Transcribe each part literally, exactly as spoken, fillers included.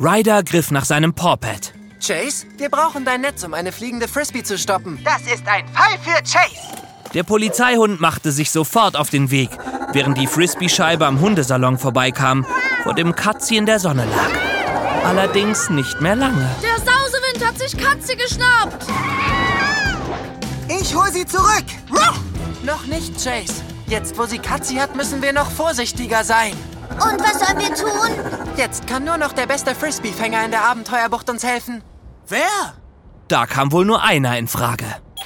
Ryder griff nach seinem Pawpad. Chase, wir brauchen dein Netz, um eine fliegende Frisbee zu stoppen. Das ist ein Fall für Chase. Der Polizeihund machte sich sofort auf den Weg, während die Frisbee-Scheibe am Hundesalon vorbeikam, vor dem Katzi in der Sonne lag. Allerdings nicht mehr lange. Der Sausewind hat sich Katzi geschnappt. Ich hol sie zurück. Noch nicht, Chase. Jetzt, wo sie Katzi hat, müssen wir noch vorsichtiger sein. Und was sollen wir tun? Jetzt kann nur noch der beste Frisbee-Fänger in der Abenteuerbucht uns helfen. Wer? Da kam wohl nur einer in Frage.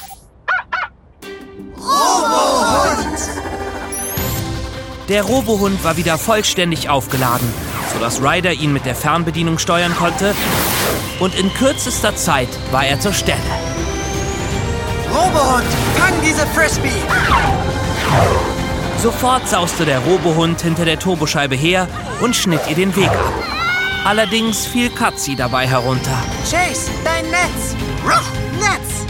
Robohund! Der Robohund war wieder vollständig aufgeladen, sodass Ryder ihn mit der Fernbedienung steuern konnte. Und in kürzester Zeit war er zur Stelle. Robohund, fang diese Frisbee! Sofort sauste der Robohund hinter der Turboscheibe her und schnitt ihr den Weg ab. Allerdings fiel Katzi dabei herunter. Chase, dein Netz! Netz!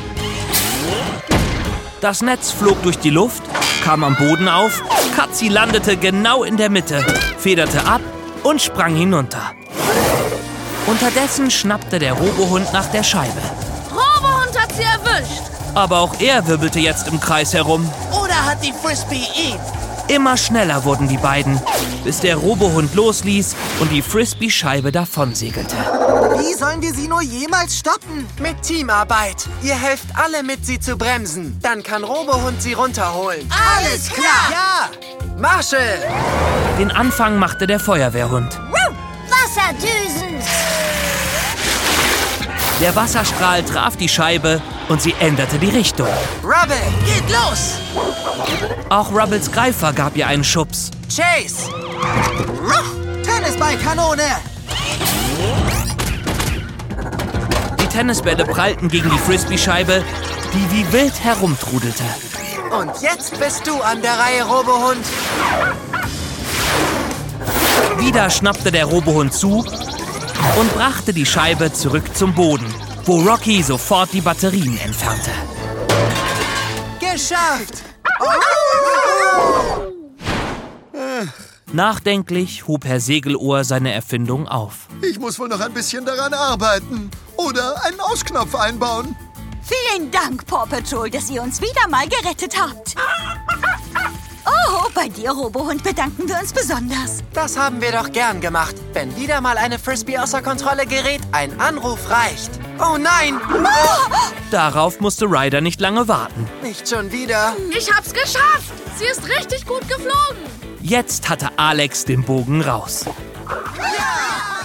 Das Netz flog durch die Luft, kam am Boden auf, Katzi landete genau in der Mitte, federte ab und sprang hinunter. Unterdessen schnappte der Robohund nach der Scheibe. Robohund hat sie erwischt. Aber auch er wirbelte jetzt im Kreis herum. Oder hat die Frisbee ihn? Immer schneller wurden die beiden, bis der Robohund losließ und die Frisbee-Scheibe davonsegelte. Wie sollen wir sie nur jemals stoppen? Mit Teamarbeit. Ihr helft alle mit, sie zu bremsen. Dann kann Robohund sie runterholen. Alles klar! Ja! Marshall! Den Anfang machte der Feuerwehrhund. Wasserdüsen! Der Wasserstrahl traf die Scheibe und sie änderte die Richtung. Rubble! Geht los! Auch Rubbles Greifer gab ihr einen Schubs. Chase! Tennisballkanone! Die Tennisbälle prallten gegen die Frisbee-Scheibe, die wie wild herumtrudelte. Und jetzt bist du an der Reihe, Robohund. Wieder schnappte der Robohund zu und brachte die Scheibe zurück zum Boden, wo Rocky sofort die Batterien entfernte. Geschafft! Nachdenklich hob Herr Segelohr seine Erfindung auf. Ich muss wohl noch ein bisschen daran arbeiten. Oder einen Ausknopf einbauen. Vielen Dank, Paw Patrol, dass ihr uns wieder mal gerettet habt. Oh, bei dir, Robohund, bedanken wir uns besonders. Das haben wir doch gern gemacht. Wenn wieder mal eine Frisbee außer Kontrolle gerät, ein Anruf reicht. Oh nein! Darauf musste Ryder nicht lange warten. Nicht schon wieder. Ich hab's geschafft. Sie ist richtig gut geflogen. Jetzt hatte Alex den Bogen raus. Ja!